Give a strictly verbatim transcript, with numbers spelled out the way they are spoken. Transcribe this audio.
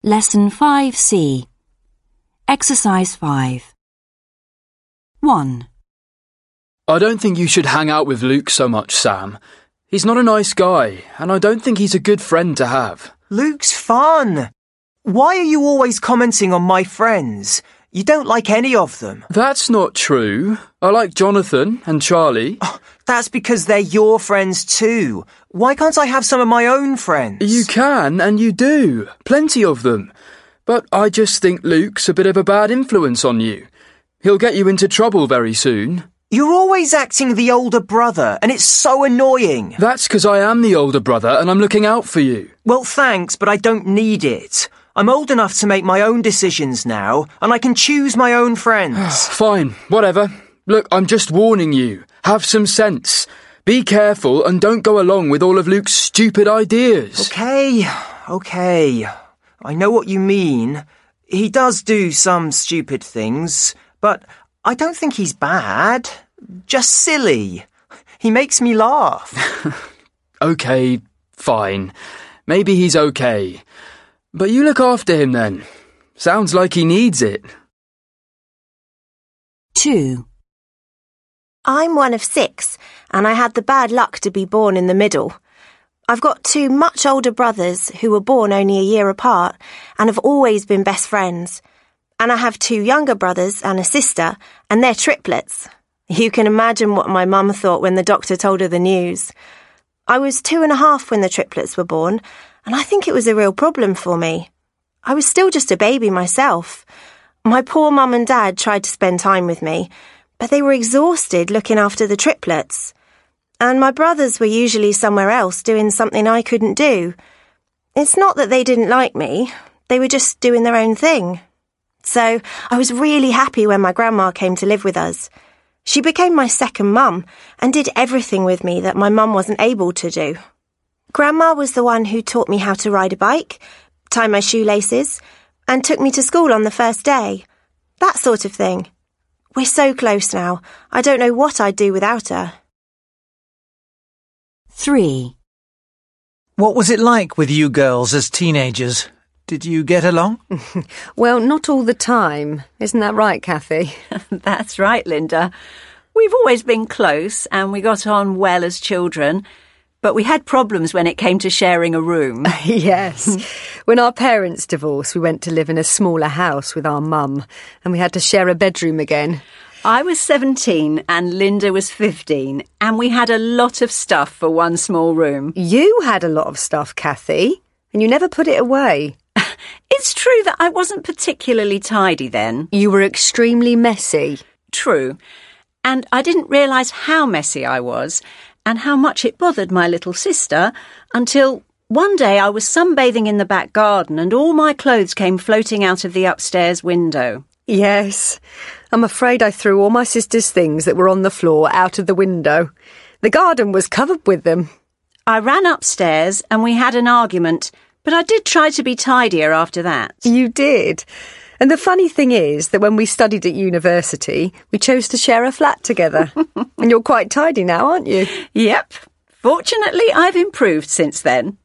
Lesson five C. Exercise five. one. I don't think you should hang out with Luke so much, Sam. He's not a nice guy, and I don't think he's a good friend to have. Luke's fun. Why are you always commenting on my friends? You don't like any of them. That's not true. I like Jonathan and Charlie. Oh, that's because they're your friends too. Why can't I have some of my own friends? You can, and you do. Plenty of them. But I just think Luke's a bit of a bad influence on you. He'll get you into trouble very soon. You're always acting the older brother, and it's so annoying. That's because I am the older brother, and I'm looking out for you. Well, thanks, but I don't need it. I'm old enough to make my own decisions now, and I can choose my own friends. Fine, whatever. Look, I'm just warning you. Have some sense. Be careful and don't go along with all of Luke's stupid ideas. Okay, okay. I know what you mean. He does do some stupid things, but I don't think he's bad. Just silly. He makes me laugh. Okay, fine. Maybe he's okay. But you look after him then. Sounds like he needs it. two. I'm one of six, and I had the bad luck to be born in the middle. I've got two much older brothers who were born only a year apart and have always been best friends. And I have two younger brothers and a sister, and they're triplets. You can imagine what my mum thought when the doctor told her the news. I was two and a half when the triplets were born, and I think it was a real problem for me. I was still just a baby myself. My poor mum and dad tried to spend time with me, but they were exhausted looking after the triplets. And my brothers were usually somewhere else doing something I couldn't do. It's not that they didn't like me, they were just doing their own thing. So I was really happy when my grandma came to live with us. She became my second mum and did everything with me that my mum wasn't able to do. Grandma was the one who taught me how to ride a bike, tie my shoelaces, and took me to school on the first day. That sort of thing. We're so close now, I don't know what I'd do without her. three. What was it like with you girls as teenagers? Did you get along? Well, not all the time. Isn't that right, Kathy? That's right, Linda. We've always been close and we got on well as children, but we had problems when it came to sharing a room. Yes. When our parents divorced, we went to live in a smaller house with our mum, and we had to share a bedroom again. I was seventeen and Linda was fifteen, and we had a lot of stuff for one small room. You had a lot of stuff, Kathy, and you never put it away. It's true that I wasn't particularly tidy then. You were extremely messy. True. And I didn't realise how messy I was and how much it bothered my little sister until one day I was sunbathing in the back garden and all my clothes came floating out of the upstairs window. Yes. I'm afraid I threw all my sister's things that were on the floor out of the window. The garden was covered with them. I ran upstairs and we had an argument, but I did try to be tidier after that. You did. And the funny thing is that when we studied at university, we chose to share a flat together. And you're quite tidy now, aren't you? Yep. Fortunately, I've improved since then.